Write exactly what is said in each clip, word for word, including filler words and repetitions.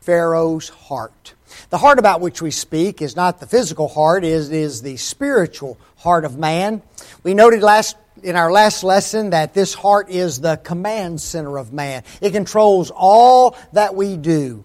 Pharaoh's heart. The heart about which we speak is not the physical heart, it is, is the spiritual heart of man. We noted last in our last lesson that this heart is the command center of man. It controls all that we do.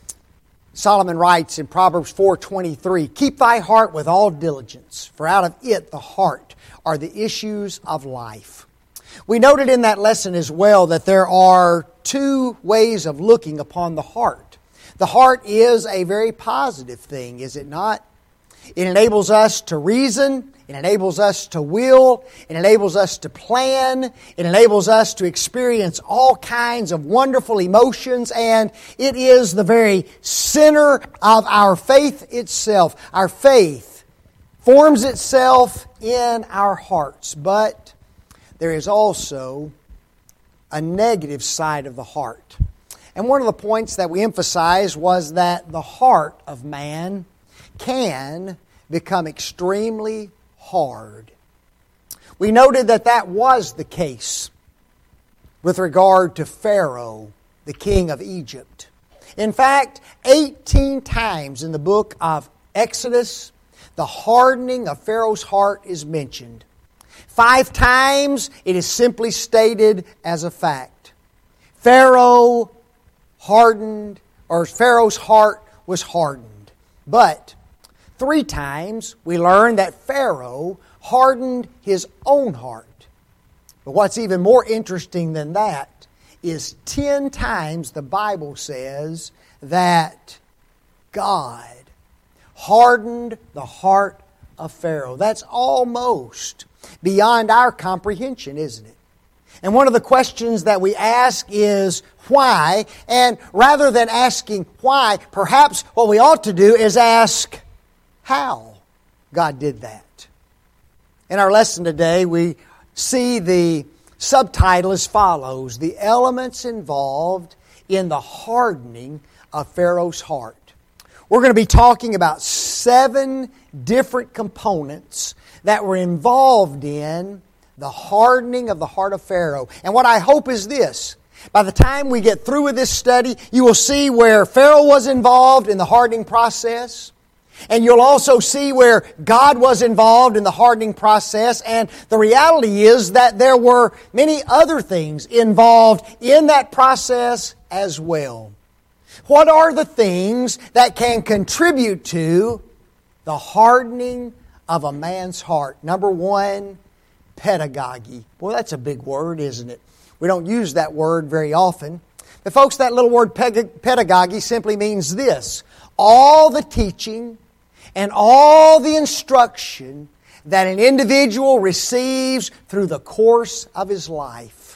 Solomon writes in Proverbs four twenty-three, "Keep thy heart with all diligence, for out of it, the heart, are the issues of life." We noted in that lesson as well that there are two ways of looking upon the heart. The heart is a very positive thing, is it not? It enables us to reason. It enables us to will. It enables us to plan. It enables us to experience all kinds of wonderful emotions. And it is the very center of our faith itself. Our faith forms itself in our hearts. But there is also a negative side of the heart. And one of the points that we emphasized was that the heart of man can become extremely hard. We noted that that was the case with regard to Pharaoh, the king of Egypt. In fact, eighteen times in the book of Exodus, the hardening of Pharaoh's heart is mentioned. Five times it is simply stated as a fact. Pharaoh hardened, or Pharaoh's heart was hardened. But three times we learn that Pharaoh hardened his own heart. But what's even more interesting than that is ten times the Bible says that God hardened the heart of Pharaoh. That's almost beyond our comprehension, isn't it? And one of the questions that we ask is why? And rather than asking why, perhaps what we ought to do is ask how God did that. In our lesson today, we see the subtitle as follows: The Elements Involved in the Hardening of Pharaoh's Heart. We're going to be talking about seven different components that were involved in the hardening of the heart of Pharaoh. And what I hope is this: by the time we get through with this study, you will see where Pharaoh was involved in the hardening process. And you'll also see where God was involved in the hardening process. And the reality is that there were many other things involved in that process as well. What are the things that can contribute to the hardening of a man's heart? Number one, pedagogy. Well, that's a big word, isn't it? We don't use that word very often. But folks, that little word pedagogy simply means this: all the teaching and all the instruction that an individual receives through the course of his life.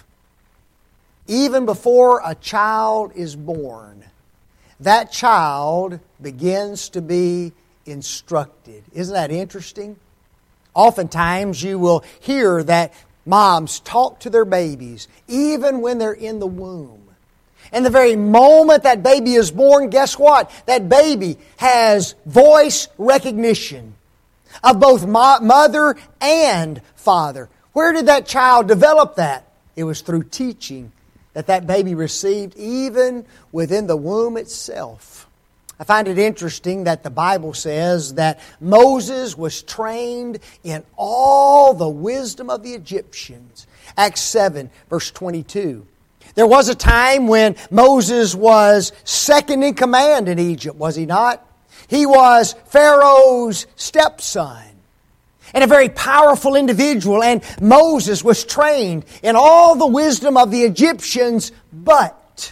Even before a child is born, that child begins to be instructed. Isn't that interesting? Oftentimes you will hear that moms talk to their babies even when they're in the womb. And the very moment that baby is born, guess what? That baby has voice recognition of both mo- mother and father. Where did that child develop that? It was through teaching that that baby received even within the womb itself. I find it interesting that the Bible says that Moses was trained in all the wisdom of the Egyptians. Acts seven, verse twenty-two. There was a time when Moses was second in command in Egypt, was he not? He was Pharaoh's stepson and a very powerful individual. And Moses was trained in all the wisdom of the Egyptians. But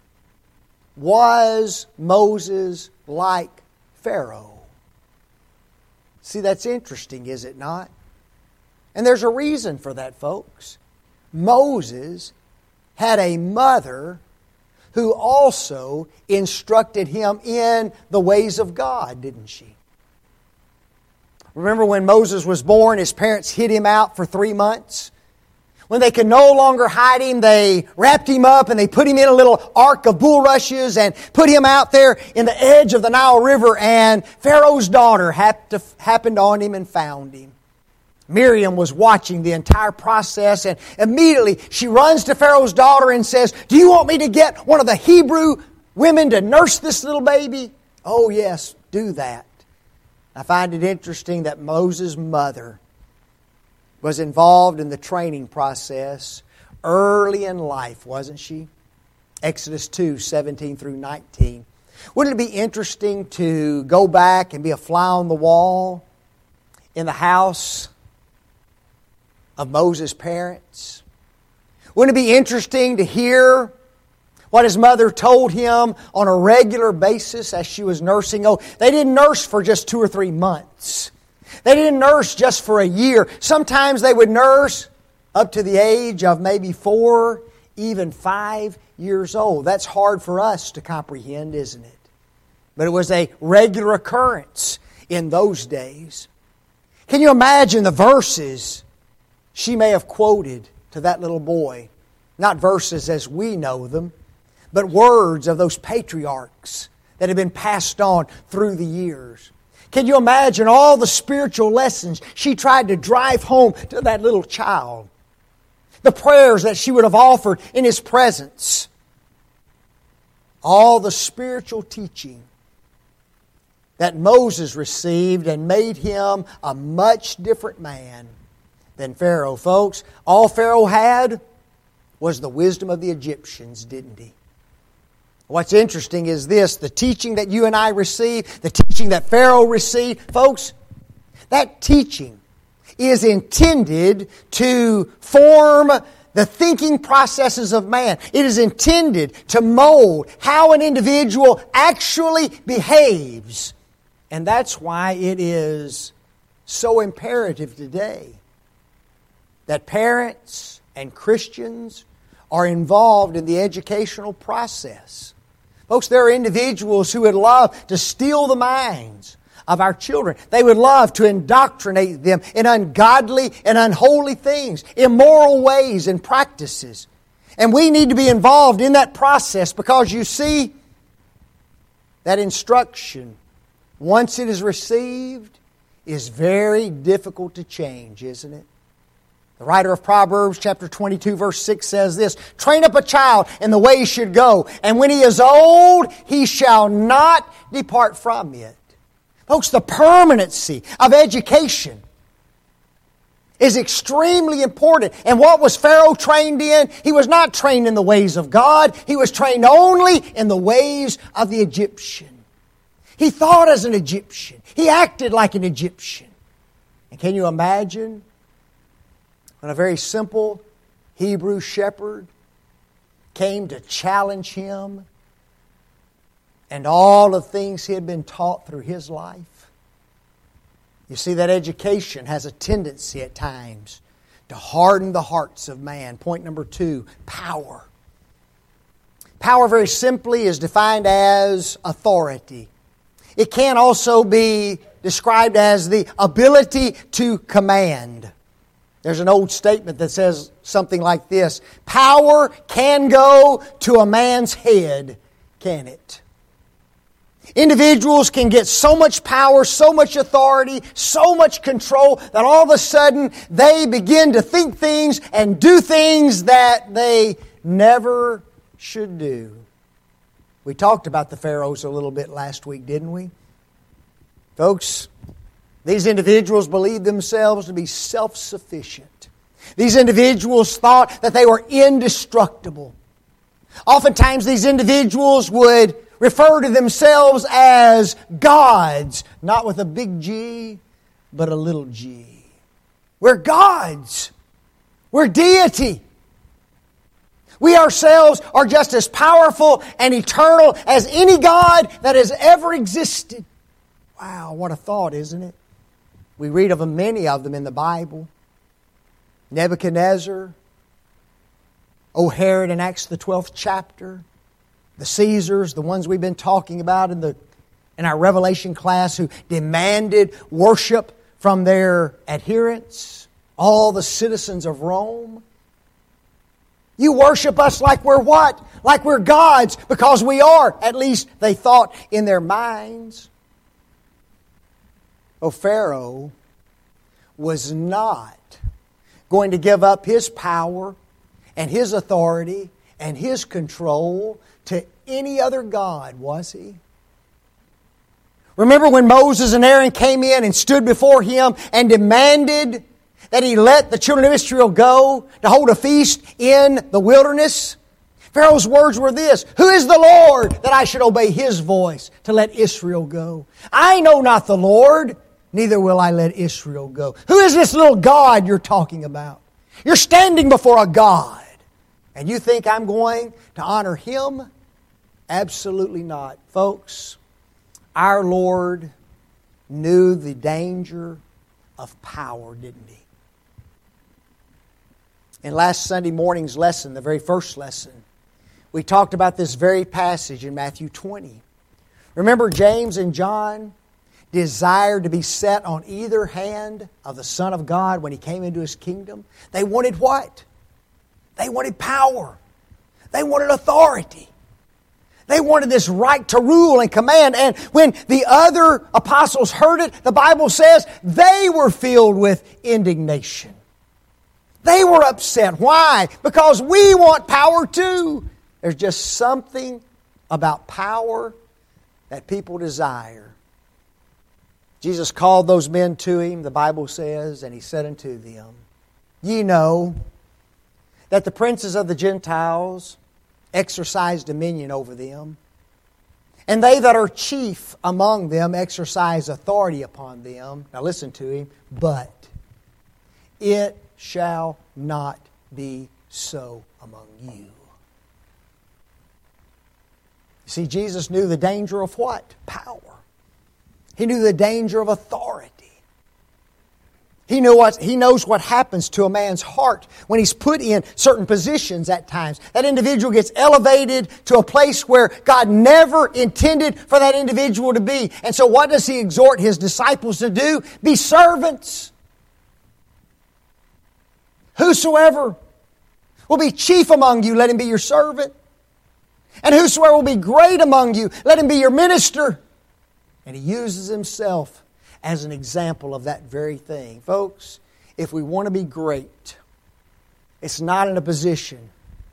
was Moses like Pharaoh? See, that's interesting, is it not? And there's a reason for that, folks. Moses had a mother who also instructed him in the ways of God, didn't she? Remember when Moses was born, his parents hid him out for three months? When they could no longer hide him, they wrapped him up and they put him in a little ark of bulrushes and put him out there in the edge of the Nile River, and Pharaoh's daughter happened on him and found him. Miriam was watching the entire process, and immediately she runs to Pharaoh's daughter and says, "Do you want me to get one of the Hebrew women to nurse this little baby? Oh yes, do that. I find it interesting that Moses' mother was involved in the training process early in life, wasn't she? Exodus two, seventeen through nineteen. Wouldn't it be interesting to go back and be a fly on the wall in the house of Moses' parents? Wouldn't it be interesting to hear what his mother told him on a regular basis as she was nursing? Oh, they didn't nurse for just two or three months. They didn't nurse just for a year. Sometimes they would nurse up to the age of maybe four, even five years old. That's hard for us to comprehend, isn't it? But it was a regular occurrence in those days. Can you imagine the verses she may have quoted to that little boy? Not verses as we know them, but words of those patriarchs that have been passed on through the years. Can you imagine all the spiritual lessons she tried to drive home to that little child? The prayers that she would have offered in his presence. All the spiritual teaching that Moses received and made him a much different man than Pharaoh. Folks, all Pharaoh had was the wisdom of the Egyptians, didn't he? What's interesting is this, the teaching that you and I receive, the teaching that Pharaoh received, folks, that teaching is intended to form the thinking processes of man. It is intended to mold how an individual actually behaves. And that's why it is so imperative today that parents and Christians are involved in the educational process. Folks, there are individuals who would love to steal the minds of our children. They would love to indoctrinate them in ungodly and unholy things, immoral ways and practices. And we need to be involved in that process because you see, that instruction, once it is received, is very difficult to change, isn't it? The writer of Proverbs chapter twenty-two verse six says this, train up a child in the way he should go, and when he is old, he shall not depart from it. Folks, the permanency of education is extremely important. And what was Pharaoh trained in? He was not trained in the ways of God. He was trained only in the ways of the Egyptian. He thought as an Egyptian. He acted like an Egyptian. And can you imagine when a very simple Hebrew shepherd came to challenge him and all the things he had been taught through his life? You see, that education has a tendency at times to harden the hearts of man. Point number two, power. Power, very simply, is defined as authority. It can also be described as the ability to command. There's an old statement that says something like this, power can go to a man's head, can it? Individuals can get so much power, so much authority, so much control that all of a sudden they begin to think things and do things that they never should do. We talked about the pharaohs a little bit last week, didn't we? Folks, these individuals believed themselves to be self-sufficient. These individuals thought that they were indestructible. Oftentimes these individuals would refer to themselves as gods, not with a big G, but a little g. We're gods. We're deity. We ourselves are just as powerful and eternal as any God that has ever existed. Wow, what a thought, isn't it? We read of many of them in the Bible. Nebuchadnezzar, O Herod in Acts the twelfth chapter, the Caesars, the ones we've been talking about in the in our Revelation class who demanded worship from their adherents, all the citizens of Rome. You worship us like we're what? Like we're gods, because we are. At least they thought in their minds. Oh, Pharaoh was not going to give up his power and his authority and his control to any other god, was He? Remember when Moses and Aaron came in and stood before Him and demanded that He let the children of Israel go to hold a feast in the wilderness? Pharaoh's words were this: "Who is the Lord that I should obey His voice to let Israel go? I know not the Lord, neither will I let Israel go." Who is this little God you're talking about? You're standing before a God, and you think I'm going to honor Him? Absolutely not. Folks, our Lord knew the danger of power, didn't He? In last Sunday morning's lesson, the very first lesson, we talked about this very passage in Matthew twenty. Remember, James and John desired to be set on either hand of the Son of God when He came into His kingdom. They wanted what? They wanted power. They wanted authority. They wanted this right to rule and command. And when the other apostles heard it, the Bible says they were filled with indignation. They were upset. Why? Because we want power too. There's just something about power that people desire. Jesus called those men to Him, the Bible says, and He said unto them, "Ye know that the princes of the Gentiles exercise dominion over them, and they that are chief among them exercise authority upon them." Now listen to Him. "But it shall not be so among you." See, Jesus knew the danger of what? Power. He knew the danger of authority. He knew what, he knows what happens to a man's heart when he's put in certain positions at times. That individual gets elevated to a place where God never intended for that individual to be. And so what does He exhort His disciples to do? Be servants. "Whosoever will be chief among you, let him be your servant. And whosoever will be great among you, let him be your minister." And He uses Himself as an example of that very thing. Folks, if we want to be great, it's not in a position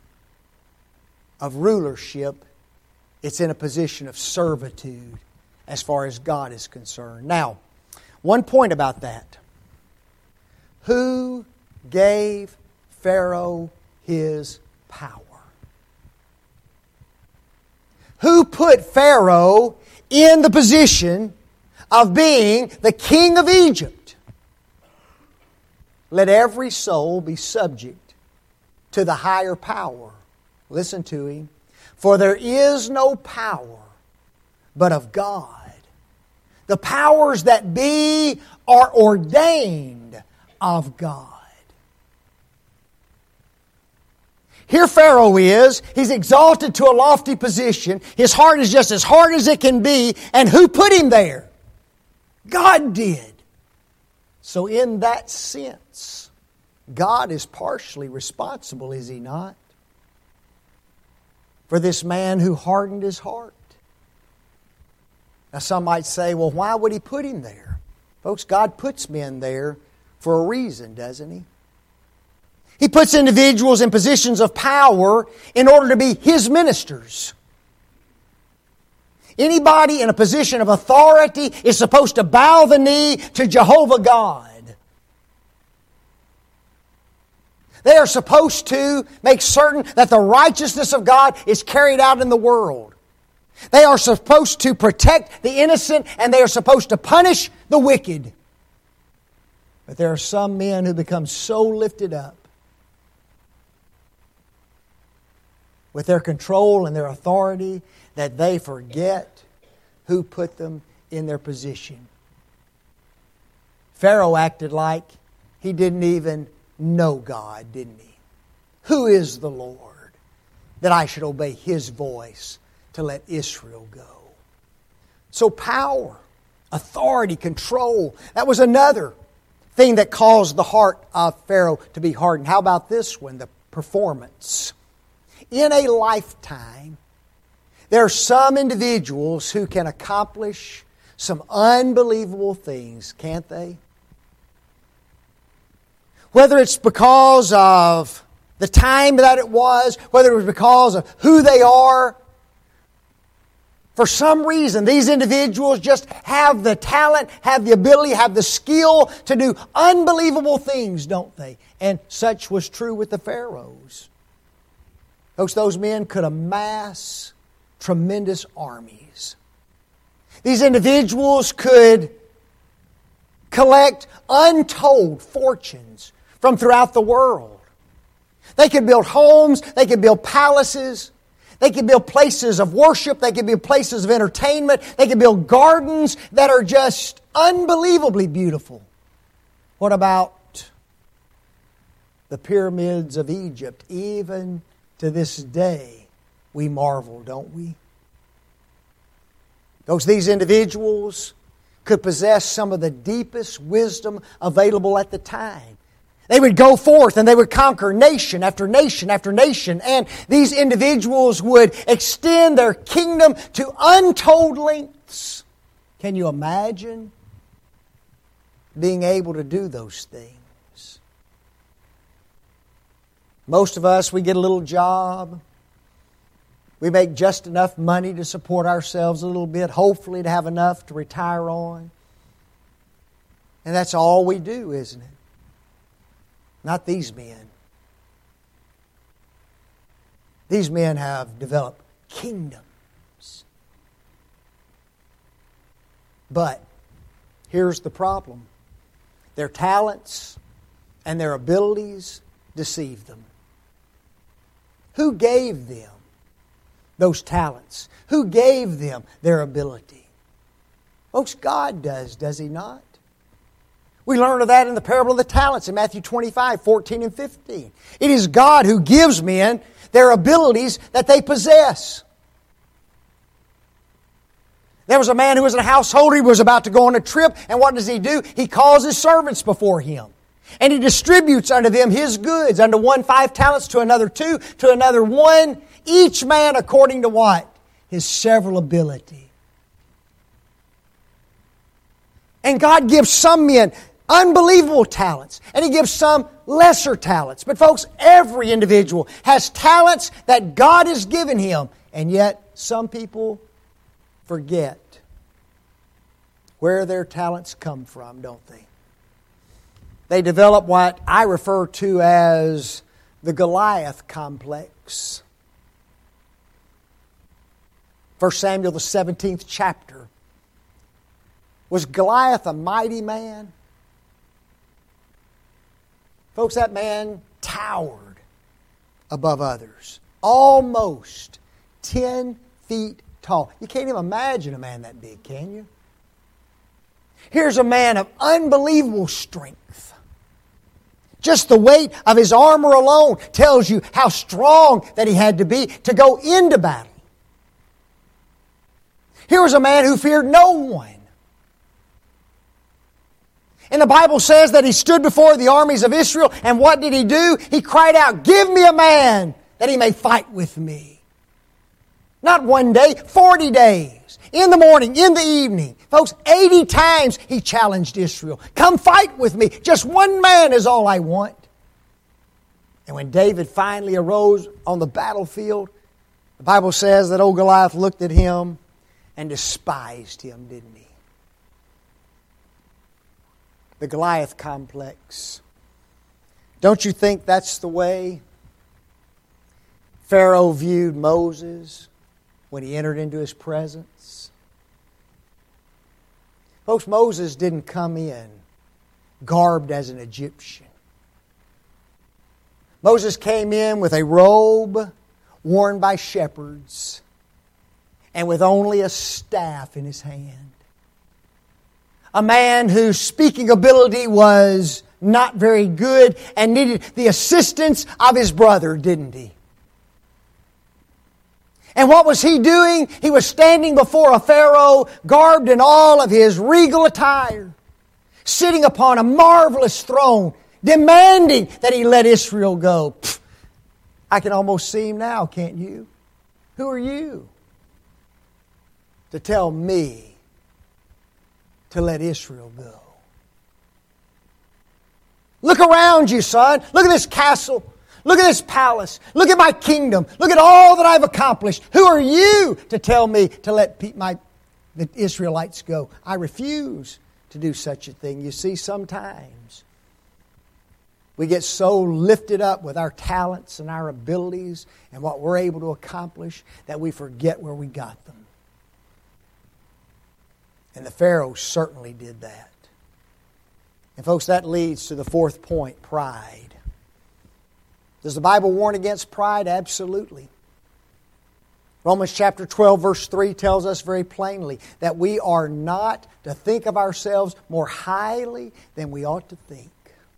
of rulership. It's in a position of servitude as far as God is concerned. Now, one point about that. Who gave Pharaoh his power? Who put Pharaoh in the position of being the king of Egypt? Let every soul be subject to the higher power. Listen to Him. "For there is no power but of God. The powers that be are ordained of God." Here Pharaoh is. He's exalted to a lofty position. His heart is just as hard as it can be. And who put him there? God did. So in that sense, God is partially responsible, is He not? For this man who hardened his heart. Now some might say, well, why would He put him there? Folks, God puts men there for a reason, doesn't He? He puts individuals in positions of power in order to be His ministers. Anybody in a position of authority is supposed to bow the knee to Jehovah God. They are supposed to make certain that the righteousness of God is carried out in the world. They are supposed to protect the innocent, and they are supposed to punish the wicked. But there are some men who become so lifted up with their control and their authority that they forget who put them in their position. Pharaoh acted like he didn't even know God, didn't he? Who is the Lord that I should obey His voice to let Israel go? So power, authority, control, that was another thing that caused the heart of Pharaoh to be hardened. How about this one? The performance. In a lifetime, there are some individuals who can accomplish some unbelievable things, can't they? Whether it's because of the time that it was, whether it was because of who they are, For some reason, these individuals just have the talent, have the ability, have the skill to do unbelievable things, don't they? And such was true with the pharaohs. Folks, those men could amass tremendous armies. These individuals could collect untold fortunes from throughout the world. They could build homes, they could build palaces, they could build places of worship, they could build places of entertainment, they could build gardens that are just unbelievably beautiful. What about the pyramids of Egypt? Even to this day, we marvel, don't we? Those these individuals could possess some of the deepest wisdom available at the time. They would go forth and they would conquer nation after nation after nation, and these individuals would extend their kingdom to untold lengths. Can you imagine being able to do those things? Most of us, we get a little job. We make just enough money to support ourselves a little bit, hopefully to have enough to retire on. And that's all we do, isn't it? Not these men. These men have developed kingdoms. But here's the problem. Their talents and their abilities deceive them. Who gave them those talents? Who gave them their ability? Folks, God does, does He not? We learn of that in the parable of the talents in Matthew twenty-five, fourteen and fifteen. It is God who gives men their abilities that they possess. There was a man who was in a householder. He was about to go on a trip. And what does he do? He calls his servants before him. And he distributes unto them his goods. Unto one five talents, to another two, to another one. Each man according to what? His several ability. And God gives some men unbelievable talents. And He gives some lesser talents. But folks, every individual has talents that God has given him. And yet, some people forget where their talents come from, don't they? They develop what I refer to as the Goliath complex. First Samuel, the seventeenth chapter. Was Goliath a mighty man? Folks, that man towered above others. Almost ten feet tall. You can't even imagine a man that big, can you? Here's a man of unbelievable strength. Just the weight of his armor alone tells you how strong that he had to be to go into battle. Here was a man who feared no one. And the Bible says that he stood before the armies of Israel, and what did he do? He cried out, "Give me a man that he may fight with me." Not one day, forty days. In the morning, in the evening. Folks, eighty times he challenged Israel. Come fight with me. Just one man is all I want. And when David finally arose on the battlefield, the Bible says that old Goliath looked at him and despised him, didn't he? The Goliath complex. Don't you think that's the way Pharaoh viewed Moses when he entered into his presence? Folks, Moses didn't come in garbed as an Egyptian. Moses came in with a robe worn by shepherds and with only a staff in his hand. A man whose speaking ability was not very good and needed the assistance of his brother, didn't he? And what was he doing? He was standing before a Pharaoh garbed in all of his regal attire, sitting upon a marvelous throne, demanding that he let Israel go. Pfft, I can almost see him now, can't you? Who are you to tell me to let Israel go? Look around you, son. Look at this castle. Look at this palace. Look at my kingdom. Look at all that I've accomplished. Who are you to tell me to let pe- my, the Israelites go? I refuse to do such a thing. You see, sometimes we get so lifted up with our talents and our abilities and what we're able to accomplish that we forget where we got them. And the Pharaoh certainly did that. And folks, that leads to the fourth point, pride. Does the Bible warn against pride? Absolutely. Romans chapter twelve verse three tells us very plainly that we are not to think of ourselves more highly than we ought to think.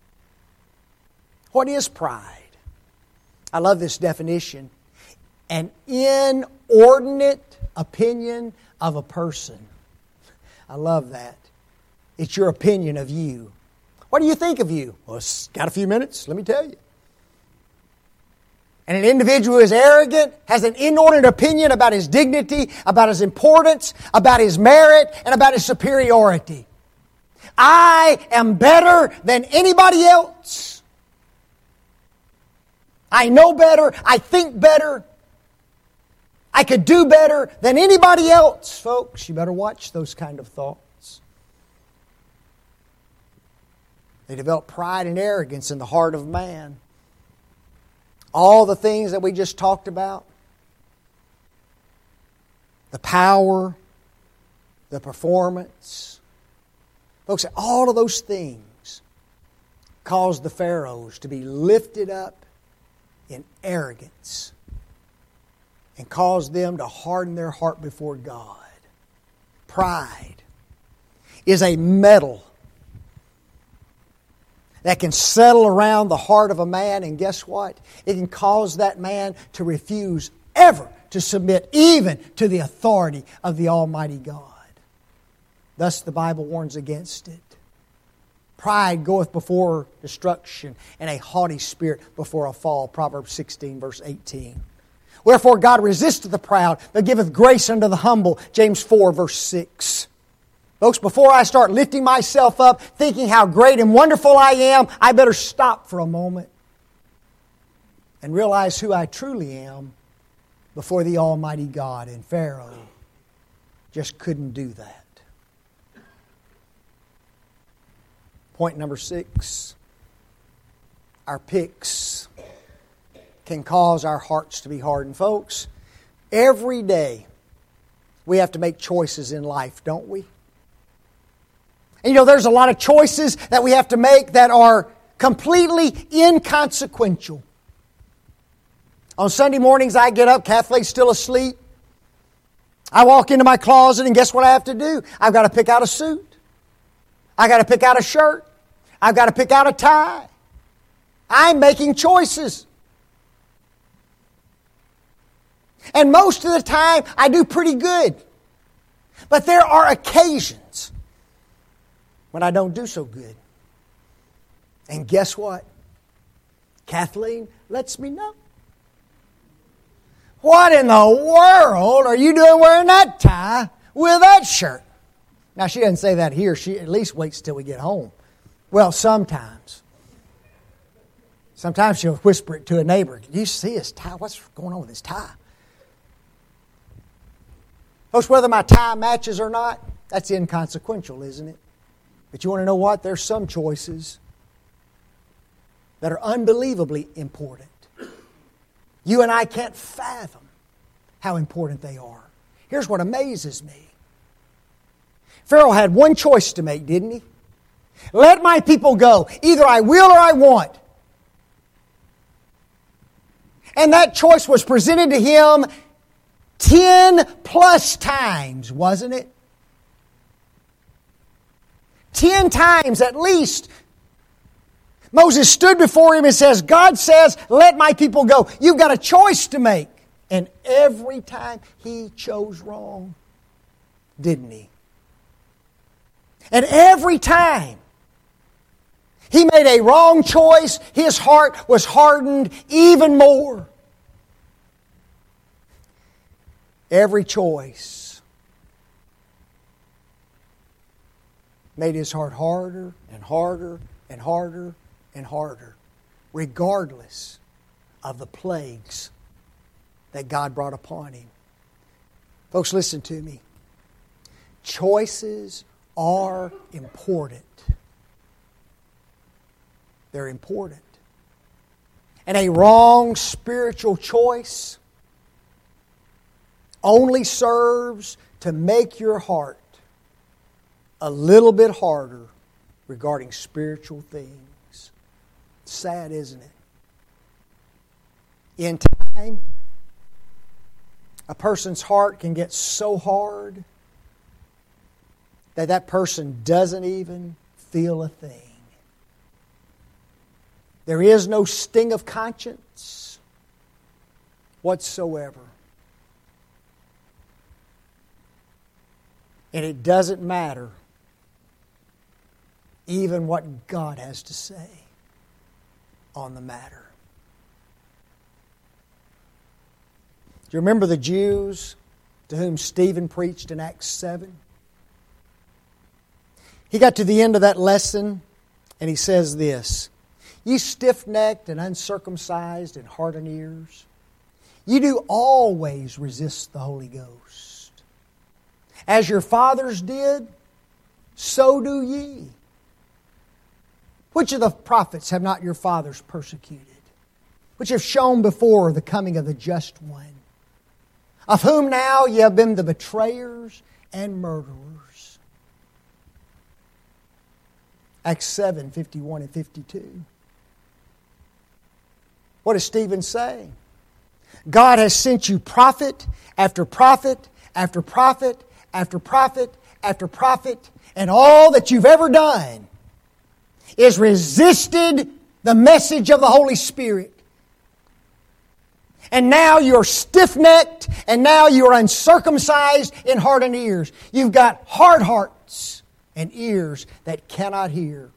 What is pride? I love this definition. An inordinate opinion of a person. I love that. It's your opinion of you. What do you think of you? Well, it's got a few minutes, let me tell you. And an individual who is arrogant has an inordinate opinion about his dignity, about his importance, about his merit, and about his superiority. I am better than anybody else. I know better. I think better. I could do better than anybody else. Folks, you better watch those kind of thoughts. They develop pride and arrogance in the heart of man. All the things that we just talked about, the power, the performance. Folks, all of those things caused the Pharaohs to be lifted up in arrogance and caused them to harden their heart before God. Pride is a metal that can settle around the heart of a man, and guess what? It can cause that man to refuse ever to submit even to the authority of the Almighty God. Thus the Bible warns against it. Pride goeth before destruction, and a haughty spirit before a fall. Proverbs sixteen, verse eighteen. Wherefore God resisteth the proud, but giveth grace unto the humble. James four, verse six. Folks, before I start lifting myself up, thinking how great and wonderful I am, I better stop for a moment and realize who I truly am before the Almighty God. And Pharaoh just couldn't do that. Point number six. Our picks can cause our hearts to be hardened. Folks, every day we have to make choices in life, don't we? And you know, there's a lot of choices that we have to make that are completely inconsequential. On Sunday mornings I get up, Kathleen's still asleep. I walk into my closet and guess what I have to do? I've got to pick out a suit. I've got to pick out a shirt. I've got to pick out a tie. I'm making choices. And most of the time I do pretty good. But there are occasions when I don't do so good. And guess what? Kathleen lets me know. What in the world are you doing wearing that tie with that shirt? Now, she doesn't say that here. She at least waits till we get home. Well, sometimes. Sometimes she'll whisper it to a neighbor. Do you see his tie? What's going on with his tie? Folks, whether my tie matches or not, that's inconsequential, isn't it? But you want to know what? There's some choices that are unbelievably important. You and I can't fathom how important they are. Here's what amazes me. Pharaoh had one choice to make, didn't he? Let my people go. Either I will or I won't. And that choice was presented to him ten plus times, wasn't it? Ten times at least. Moses stood before him and says, God says, let my people go. You've got a choice to make. And every time he chose wrong, didn't he? And every time he made a wrong choice, his heart was hardened even more. Every choice made his heart harder and harder and harder and harder, regardless of the plagues that God brought upon him. Folks, listen to me. Choices are important. They're important. And a wrong spiritual choice only serves to make your heart a little bit harder regarding spiritual things. Sad, isn't it? In time, a person's heart can get so hard that that person doesn't even feel a thing. There is no sting of conscience whatsoever. And it doesn't matter even what God has to say on the matter. Do you remember the Jews to whom Stephen preached in Acts seven? He got to the end of that lesson and he says this, "Ye stiff-necked and uncircumcised in heart and ears, ye do always resist the Holy Ghost. As your fathers did, so do ye. Which of the prophets have not your fathers persecuted? Which have shown before the coming of the Just One? Of whom now ye have been the betrayers and murderers." Acts seven, fifty-one and fifty-two. What does Stephen say? God has sent you prophet after prophet after prophet after prophet after prophet, and all that you've ever done is resisted the message of the Holy Spirit. And now you're stiff-necked, and now you're uncircumcised in heart and ears. You've got hard hearts and ears that cannot hear.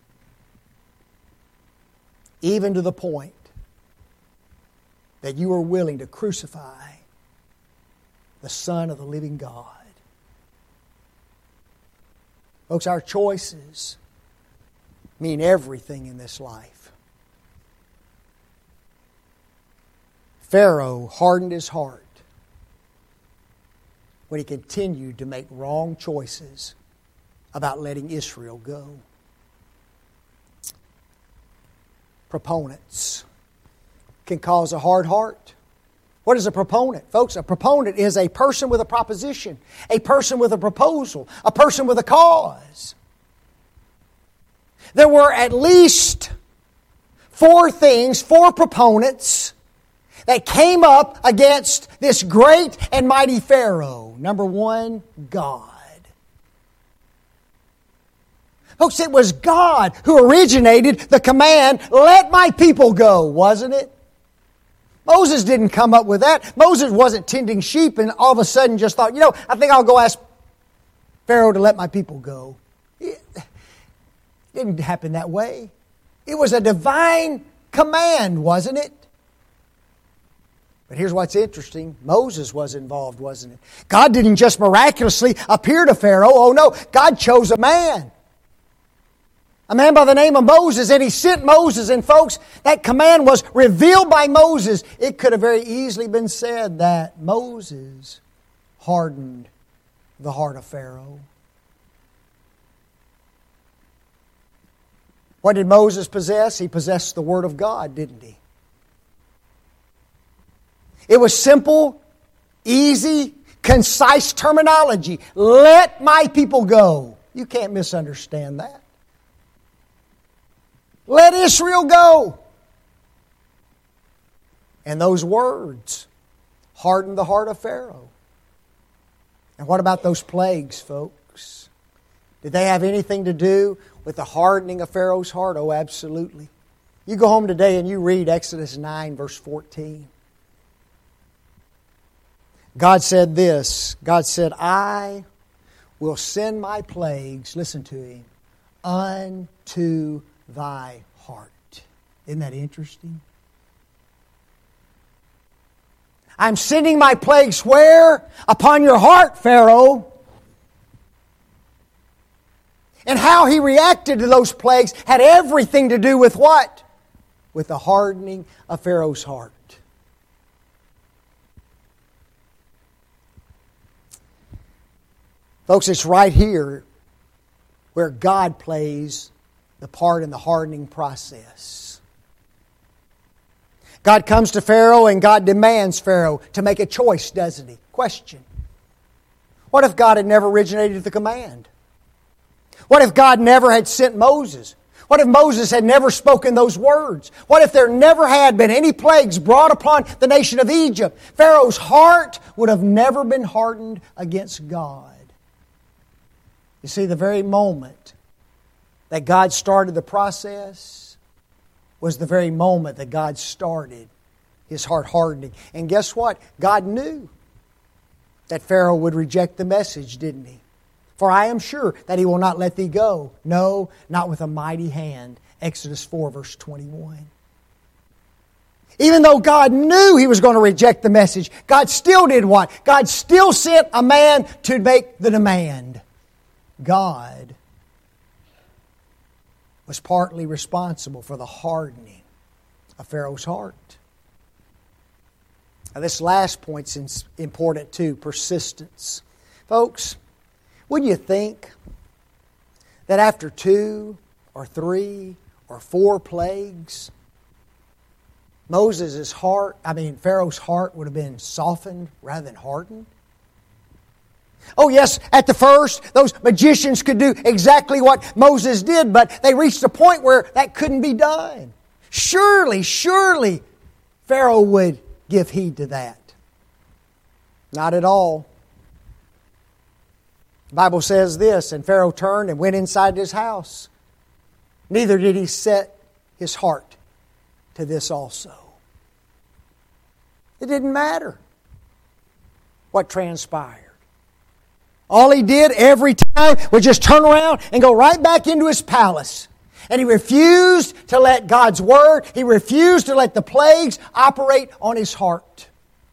Even to the point that you are willing to crucify the Son of the living God. Folks, our choices mean everything in this life. Pharaoh hardened his heart when he continued to make wrong choices about letting Israel go. Proponents can cause a hard heart. What is a proponent? Folks, a proponent is a person with a proposition, a person with a proposal, a person with a cause. There were at least four things, four proponents that came up against this great and mighty Pharaoh. Number one, God. Folks, it was God who originated the command, "Let my people go," wasn't it? Moses didn't come up with that. Moses wasn't tending sheep and all of a sudden just thought, you know, I think I'll go ask Pharaoh to let my people go. It didn't happen that way. It was a divine command, wasn't it? But here's what's interesting. Moses was involved, wasn't it? God didn't just miraculously appear to Pharaoh. Oh no, God chose a man. A man by the name of Moses, and he sent Moses. And folks, that command was revealed by Moses. It could have very easily been said that Moses hardened the heart of Pharaoh. What did Moses possess? He possessed the Word of God, didn't he? It was simple, easy, concise terminology. Let my people go. You can't misunderstand that. Let Israel go. And those words hardened the heart of Pharaoh. And what about those plagues, folks? Did they have anything to do with the hardening of Pharaoh's heart? Oh, absolutely. You go home today and you read Exodus nine, verse fourteen. God said this. God said, "I will send my plagues," listen to Him, "unto thy heart." Isn't that interesting? I'm sending my plagues where? Upon your heart, Pharaoh. And how he reacted to those plagues had everything to do with what? with the hardening of Pharaoh's heart. Folks, it's right here where God plays the part in the hardening process. God comes to Pharaoh and God demands Pharaoh to make a choice, doesn't He? Question. What if God had never originated the command? What if God never had sent Moses? What if Moses had never spoken those words? What if there never had been any plagues brought upon the nation of Egypt? Pharaoh's heart would have never been hardened against God. You see, the very moment that God started the process was the very moment that God started His heart hardening. And guess what? God knew that Pharaoh would reject the message, didn't He? For I am sure that He will not let thee go. No, not with a mighty hand. Exodus four, verse twenty-one. Even though God knew He was going to reject the message, God still did what? God still sent a man to make the demand. God was partly responsible for the hardening of Pharaoh's heart. Now, this last point's important too, persistence. Folks, wouldn't you think that after two or three or four plagues, Moses' heart, I mean Pharaoh's heart would have been softened rather than hardened? Oh yes, at the first, those magicians could do exactly what Moses did, but they reached a point where that couldn't be done. Surely, surely, Pharaoh would give heed to that. Not at all. The Bible says this, and Pharaoh turned and went inside his house. Neither did he set his heart to this also. It didn't matter what transpired. All he did every time was just turn around and go right back into his palace. And he refused to let God's Word, he refused to let the plagues operate on his heart.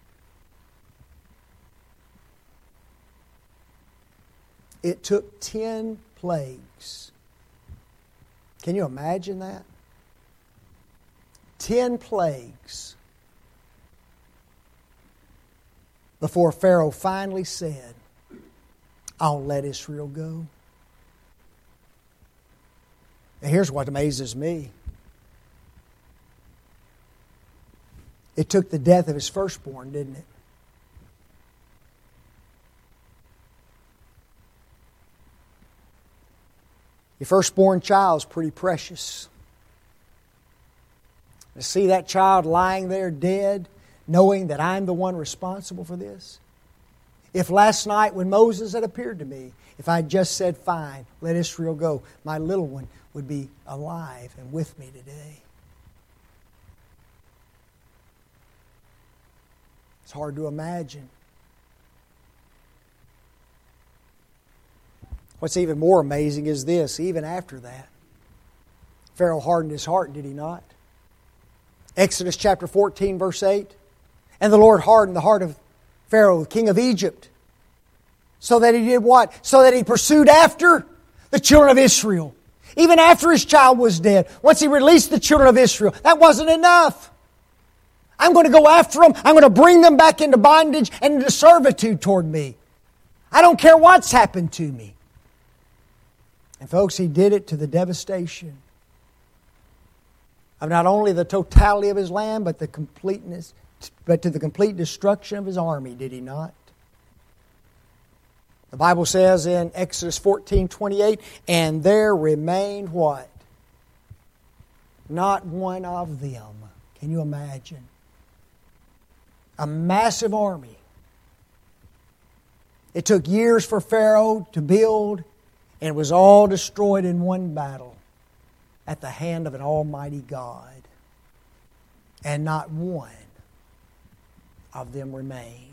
It took ten plagues. Can you imagine that? Ten plagues before Pharaoh finally said, I'll let Israel go. And here's what amazes me. It took the death of his firstborn, didn't it? Your firstborn child's pretty precious. To see that child lying there dead, knowing that I'm the one responsible for this. If last night when Moses had appeared to me, if I had just said, fine, let Israel go, my little one would be alive and with me today. It's hard to imagine. What's even more amazing is this, even after that, Pharaoh hardened his heart, did he not? Exodus chapter fourteen, verse eight. And the Lord hardened the heart of Pharaoh, king of Egypt, so that he did what? So that he pursued after the children of Israel. Even after his child was dead, once he released the children of Israel, that wasn't enough. I'm going to go after them. I'm going to bring them back into bondage and into servitude toward me. I don't care what's happened to me. And folks, he did it to the devastation of not only the totality of his land, but the completeness, but to the complete destruction of his army, did he not? The Bible says in Exodus fourteen twenty-eight, and there remained what? Not one of them. Can you imagine? A massive army. It took years for Pharaoh to build, and it was all destroyed in one battle at the hand of an almighty God. And not one of them remained.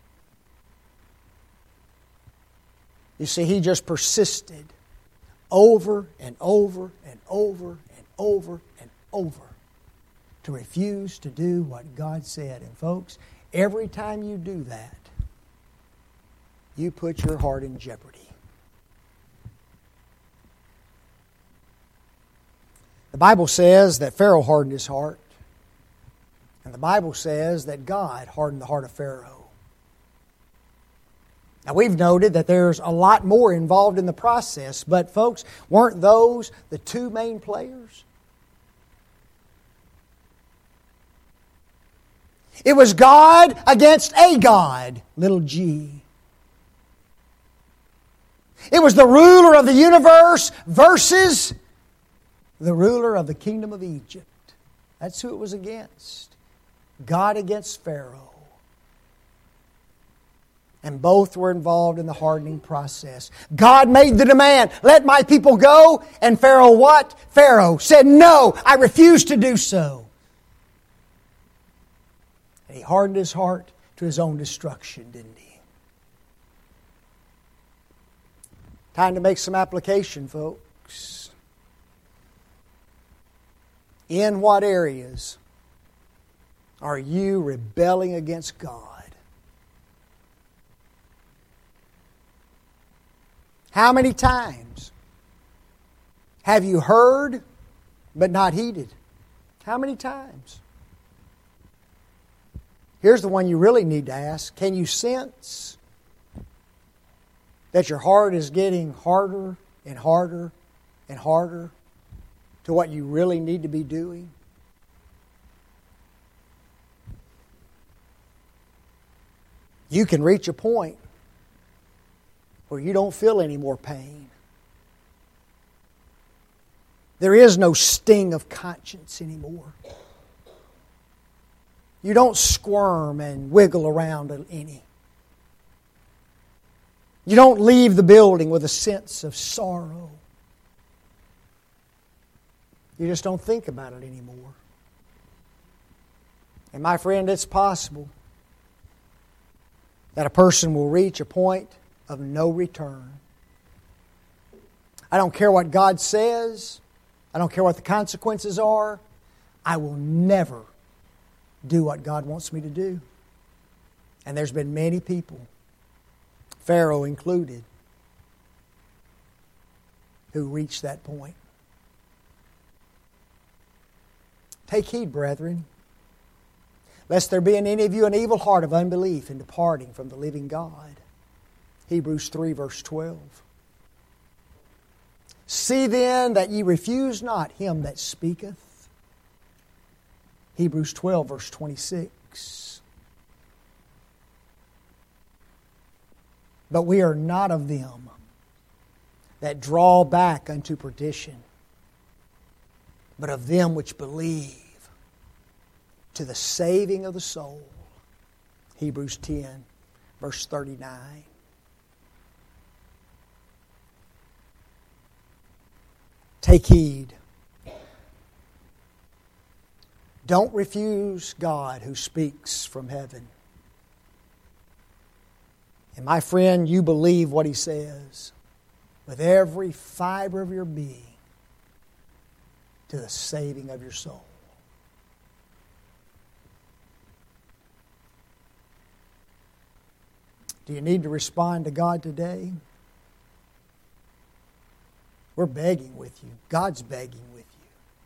You see, he just persisted over and over and over and over and over to refuse to do what God said. And folks, every time you do that, you put your heart in jeopardy. The Bible says that Pharaoh hardened his heart. And the Bible says that God hardened the heart of Pharaoh. Now we've noted that there's a lot more involved in the process, but folks, weren't those the two main players? It was God against a God, little g. It was the ruler of the universe versus the ruler of the kingdom of Egypt. That's who it was against. God against Pharaoh. And both were involved in the hardening process. God made the demand, let my people go. And Pharaoh what? Pharaoh said, no, I refuse to do so. And he hardened his heart to his own destruction, didn't he? Time to make some application, folks. In what areas are you rebelling against God? How many times have you heard but not heeded? How many times? Here's the one you really need to ask. Can you sense that your heart is getting harder and harder and harder to what you really need to be doing? You can reach a point where you don't feel any more pain. There is no sting of conscience anymore. You don't squirm and wiggle around any. You don't leave the building with a sense of sorrow. You just don't think about it anymore. And my friend, it's possible that a person will reach a point of no return. I don't care what God says. I don't care what the consequences are. I will never do what God wants me to do. And there's been many people, Pharaoh included, who reached that point. Take heed, brethren, lest there be in any of you an evil heart of unbelief in departing from the living God. Hebrews three, verse twelve. See then that ye refuse not him that speaketh. Hebrews twelve, verse twenty-six. But we are not of them that draw back unto perdition, but of them which believe to the saving of the soul. Hebrews ten, verse thirty-nine. Take heed. Don't refuse God who speaks from heaven. And my friend, you believe what He says with every fiber of your being to the saving of your soul. Do you need to respond to God today? We're begging with you. God's begging with you.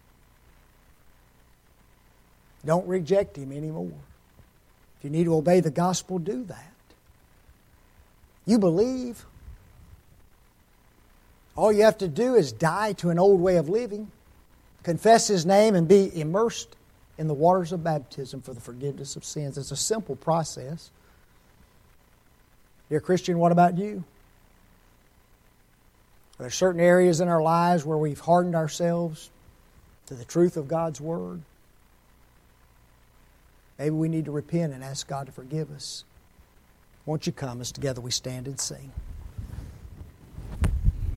Don't reject Him anymore. If you need to obey the gospel, do that. You believe. All you have to do is die to an old way of living, confess His name, and be immersed in the waters of baptism for the forgiveness of sins. It's a simple process. Dear Christian, what about you? Are there certain areas in our lives where we've hardened ourselves to the truth of God's Word? Maybe we need to repent and ask God to forgive us. Won't you come as together we stand and sing?